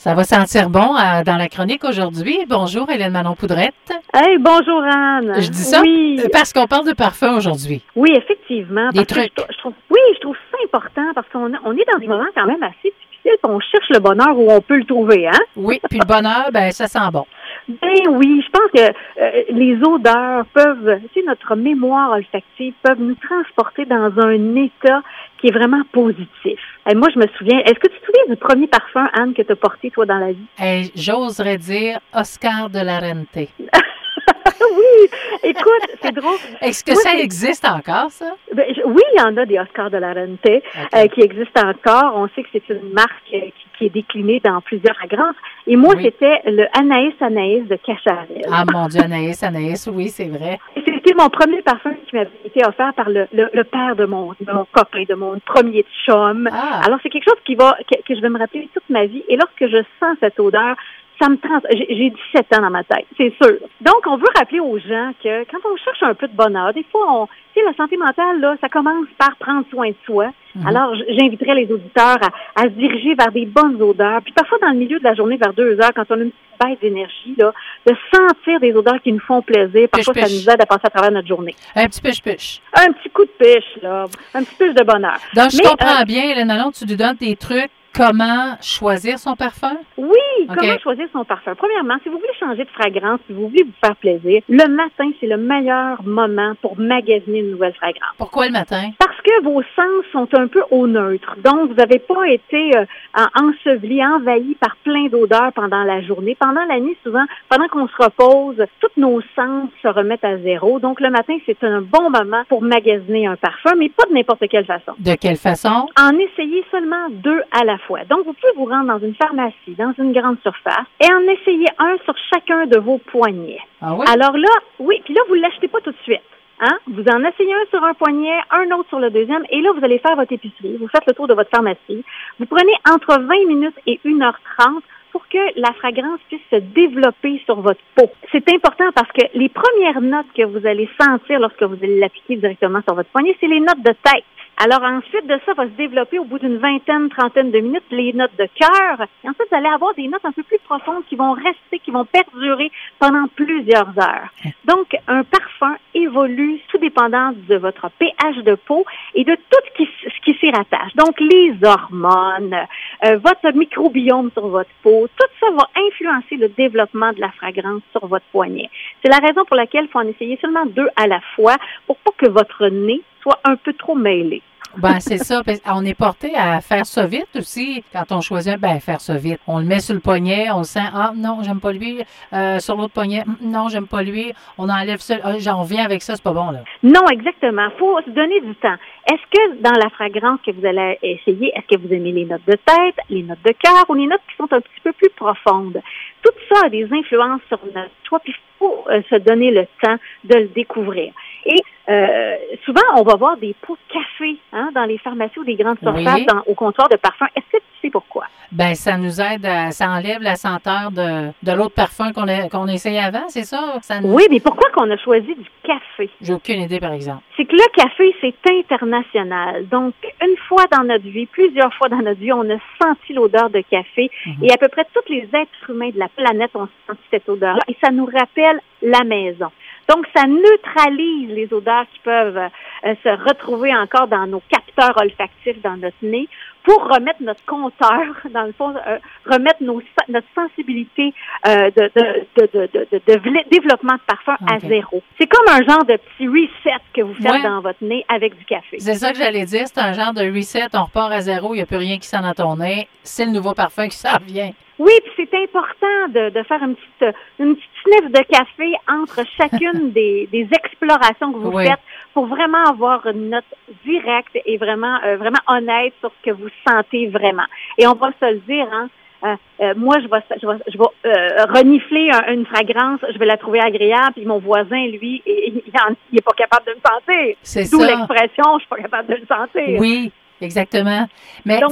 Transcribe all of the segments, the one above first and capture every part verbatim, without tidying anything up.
Ça va sentir bon euh, dans la chronique aujourd'hui. Bonjour, Hélène Manon-Poudrette. Hey, bonjour, Anne. Je dis ça oui. parce qu'on parle de parfum aujourd'hui. Oui, effectivement. Des parce trucs. Que je, je trouve, oui, je trouve ça important parce qu'on on est dans des moments quand même assez difficiles. On cherche le bonheur où on peut le trouver, hein? Oui, puis le bonheur, ben ça sent bon. Ben oui, je pense que euh, les odeurs peuvent, tu sais, notre mémoire olfactive peuvent nous transporter dans un état qui est vraiment positif. Et moi, je me souviens, est-ce que tu te souviens du premier parfum, Anne, que tu as porté, toi, dans la vie? Hey, j'oserais dire Oscar de la Rente. Oui, écoute, c'est drôle. Est-ce que Moi, ça c'est... existe encore, ça? Ben, je... Oui, il y en a des Oscars de la Rente okay. euh, qui existent encore. On sait que c'est une marque euh, qui, qui est déclinée dans plusieurs fragrances. Et moi, oui. c'était le Anaïs Anaïs de Cacharel. Ah, mon Dieu, Anaïs Anaïs, oui, c'est vrai. C'était mon premier parfum qui m'avait été offert par le, le, le père de mon, de mon copain, de mon premier chum. Ah. Alors, c'est quelque chose qui va que, que je vais me rappeler toute ma vie. Et lorsque je sens cette odeur, ça me trans... J'ai, j'ai dix-sept ans dans ma tête, c'est sûr. Donc, on veut rappeler aux gens que quand on cherche un peu de bonheur, des fois, on, tu sais, la santé mentale, là, ça commence par prendre soin de soi. Mm-hmm. Alors, j'inviterais les auditeurs à, à se diriger vers des bonnes odeurs. Puis parfois, dans le milieu de la journée, vers deux heures, quand on a une petite baisse d'énergie, là, de sentir des odeurs qui nous font plaisir. Parfois, piche, ça piche. nous aide à passer à travers notre journée. Un petit piche-piche. Un petit coup de piche, là. Un petit piche de bonheur. Donc, je Mais, comprends euh, bien, Hélène Manon, tu lui donnes des trucs. Comment choisir son parfum? Oui, okay. comment choisir son parfum? Premièrement, si vous voulez changer de fragrance, si vous voulez vous faire plaisir, le matin, c'est le meilleur moment pour magasiner une nouvelle fragrance. Pourquoi le matin? Parce que vos sens sont un peu au neutre. Donc, vous n'avez pas été euh, enseveli, envahi par plein d'odeurs pendant la journée. Pendant la nuit, souvent, pendant qu'on se repose, tous nos sens se remettent à zéro. Donc, le matin, c'est un bon moment pour magasiner un parfum, mais pas de n'importe quelle façon. De quelle façon? En essayer seulement deux à la fois. Donc, vous pouvez vous rendre dans une pharmacie, dans une grande surface, et en essayer un sur chacun de vos poignets. Ah oui? Alors là, oui, puis là, vous ne l'achetez pas tout de suite. Hein? Vous en essayez un sur un poignet, un autre sur le deuxième, et là, vous allez faire votre épicerie. Vous faites le tour de votre pharmacie. Vous prenez entre vingt minutes et une heure trente pour que la fragrance puisse se développer sur votre peau. C'est important parce que les premières notes que vous allez sentir lorsque vous allez l'appliquer directement sur votre poignet, c'est les notes de tête. Alors ensuite de ça, va se développer au bout d'une vingtaine, trentaine de minutes les notes de cœur. Et ensuite, vous allez avoir des notes un peu plus profondes qui vont rester, qui vont perdurer pendant plusieurs heures. Donc, un parfum évolue tout dépendant de votre pH de peau et de tout ce qui, ce qui s'y rattache. Donc, les hormones, euh, votre microbiome sur votre peau, tout ça va influencer le développement de la fragrance sur votre poignet. C'est la raison pour laquelle il faut en essayer seulement deux à la fois pour pas que votre nez soit un peu trop mêlé. Ben, c'est ça. On est porté à faire ça vite aussi. Quand on choisit, ben, faire ça vite. On le met sur le poignet, on le sent, ah, non, j'aime pas lui. Euh, sur l'autre poignet, non, j'aime pas lui. On enlève ça. Ah, j'en reviens avec ça, c'est pas bon, là. Non, exactement. Faut se donner du temps. Est-ce que dans la fragrance que vous allez essayer, est-ce que vous aimez les notes de tête, les notes de cœur ou les notes qui sont un petit peu plus profondes? Tout ça a des influences sur notre choix, puis il faut euh, se donner le temps de le découvrir. Et euh, souvent, on va voir des pots de café hein, dans les pharmacies ou des grandes surfaces oui. dans, au comptoir de parfum. Est-ce que tu sais pourquoi? Ben, ça nous aide, à, ça enlève la senteur de, de l'autre parfum qu'on a, qu'on essayait avant, c'est ça? ça nous... Oui, mais pourquoi qu'on a choisi du café? J'ai aucune idée, par exemple. C'est que le café, c'est international. Donc, une fois dans notre vie, plusieurs fois dans notre vie, on a senti l'odeur de café. Mm-hmm. Et à peu près tous les êtres humains de la planète ont senti cette odeur-là. Et ça nous rappelle la maison. Donc, ça neutralise les odeurs qui peuvent euh, se retrouver encore dans nos capteurs olfactifs, dans notre nez, pour remettre notre compteur, dans le fond, euh, remettre nos, notre sensibilité euh, de, de, de, de, de, de, de développement de parfum okay. à zéro. C'est comme un genre de petit reset que vous faites ouais. dans votre nez avec du café. C'est ça que j'allais dire, c'est un genre de reset, on repart à zéro, il n'y a plus rien qui sent dans ton nez, c'est le nouveau parfum qui s'en vient. Oui, puis c'est important de, de faire une petite, une petite sniff de café entre chacune des, des explorations que vous oui. faites pour vraiment avoir une note directe et vraiment, euh, vraiment honnête sur ce que vous sentez vraiment. Et on va se le dire, hein, euh, euh, moi, je vais, je vais, je vais euh, renifler un, une fragrance, je vais la trouver agréable, puis mon voisin, lui, il n'est pas capable de me sentir. C'est D'où ça. l'expression, je suis pas capable de le sentir. Oui, exactement. Mais Donc,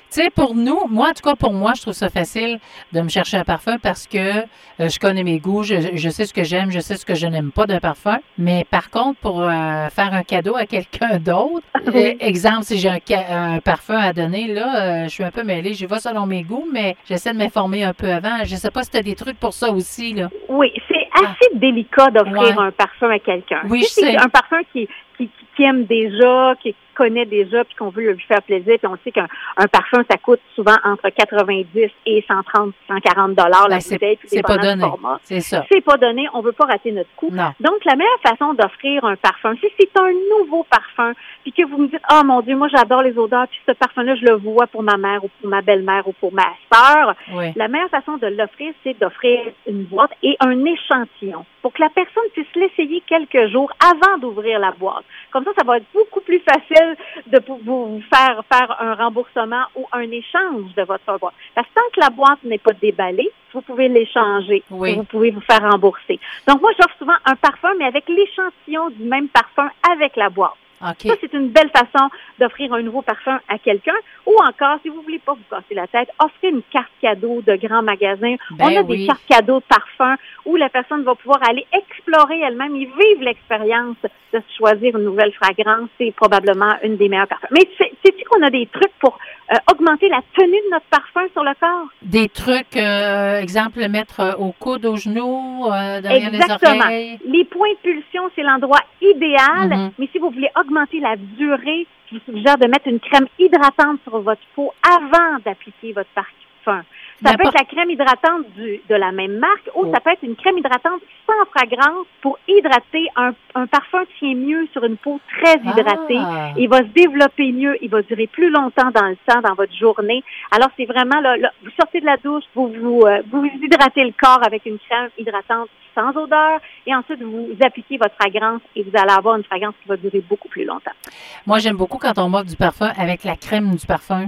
Tu sais, pour nous, moi, en tout cas, pour moi, je trouve ça facile de me chercher un parfum parce que euh, je connais mes goûts, je, je sais ce que j'aime, je sais ce que je n'aime pas d'un parfum. Mais par contre, pour euh, faire un cadeau à quelqu'un d'autre, Oui. euh, exemple, si j'ai un, ca- un parfum à donner, là, euh, je suis un peu mêlée, j'y vais selon mes goûts, mais j'essaie de m'informer un peu avant. Je sais pas si tu as des trucs pour ça aussi, là. Oui, c'est assez délicat d'offrir Ouais. un parfum à quelqu'un. Oui, Si je sais. c'est un parfum qui, qui, qui aime déjà, qui connaît déjà, puis qu'on veut lui faire plaisir, puis on sait qu'un un parfum, ça coûte souvent entre quatre-vingt-dix et cent trente, cent quarante dollars la Ben, c'est- bouteille, puis c'est pas dépendant du donné. format. C'est ça. C'est pas donné, on veut pas rater notre coup. Non. Donc, la meilleure façon d'offrir un parfum, si c'est un nouveau parfum, puis que vous me dites, oh mon Dieu, moi j'adore les odeurs, puis ce parfum-là, je le vois pour ma mère ou pour ma belle-mère ou pour ma sœur, Oui. la meilleure façon de l'offrir, c'est d'offrir une boîte et un échantillon pour que la personne puisse l'essayer quelques jours avant d'ouvrir la boîte. Comme ça, ça va être beaucoup plus facile de pou- vous faire faire un remboursement ou un échange de votre boîte. Parce que tant que la boîte n'est pas déballée, vous pouvez l'échanger. Oui. Vous pouvez vous faire rembourser. Donc, moi, j'offre souvent un parfum, mais avec l'échantillon du même parfum avec la boîte. OK. Ça, c'est une belle façon d'offrir un nouveau parfum à quelqu'un. Ou encore, si vous voulez pas vous casser la tête, offrez une carte cadeau de grands magasins. Ben On a oui. des cartes cadeaux de parfums où la personne va pouvoir aller explorer elle-même et vivre l'expérience de se choisir une nouvelle fragrance. C'est probablement une des meilleures parfums. Mais c'est- sais-tu qu'on a des trucs pour euh, augmenter la tenue de notre parfum sur le corps? Des trucs, euh, exemple, le mettre euh, au coude, aux genoux, euh, derrière Exactement. les oreilles. Les points de pulsion, c'est l'endroit idéal, Mhm. mais si vous voulez augmenter la durée, je vous suggère de mettre une crème hydratante sur votre peau avant d'appliquer votre parfum. Ça peut N'importe- être la crème hydratante du, de la même marque ou Oh. ça peut être une crème hydratante sans fragrance pour hydrater. Un, un parfum tient mieux sur une peau très hydratée. Ah. Il va se développer mieux, il va durer plus longtemps dans le temps, dans votre journée. Alors, c'est vraiment, là, là, vous sortez de la douche, vous vous, euh, vous hydratez le corps avec une crème hydratante sans odeur et ensuite, vous appliquez votre fragrance et vous allez avoir une fragrance qui va durer beaucoup plus longtemps. Moi, j'aime beaucoup quand on m'offre du parfum avec la crème du parfum.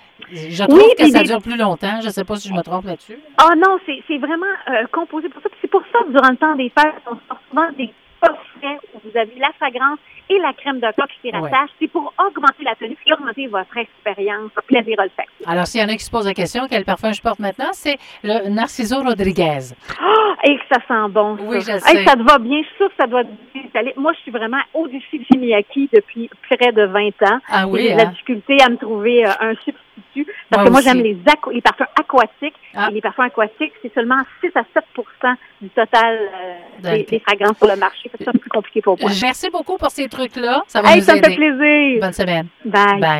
Je trouve Oui, que puis ça des- dure plus longtemps. Je ne sais pas si je me trompe là-dessus. Ah non, c'est c'est vraiment euh, composé pour ça. Puis c'est pour ça que durant le temps des fêtes, on sort souvent des coffrets où vous avez la fragrance et la crème de corps qui s'y Ouais. rattache. C'est pour augmenter la tenue et augmenter votre expérience plaisir olfactif. Alors, s'il y en a qui se posent la question, quel parfum je porte maintenant, c'est le Narciso Rodriguez. Ah, et que ça sent bon. Ça. Oui, je Hey, sais. ça te va bien. Je suis sûre que ça doit bien t'aller. Moi, je suis vraiment au-dessus de Miyaki depuis près de vingt ans. Ah oui, J'ai de la hein? difficulté à me trouver euh, un substitut parce Moi que moi, aussi. j'aime les, aqu- les parfums aquatiques. Ah. Et les parfums aquatiques, c'est seulement six à sept pour cent du total euh, des, Ok. des fragrances sur le marché. Fait que C'est un peu plus compliqué pour moi. Merci beaucoup pour ces trucs-là. Ça va Hey, nous ça me aider. fait plaisir. Bonne semaine. Bye. Bye.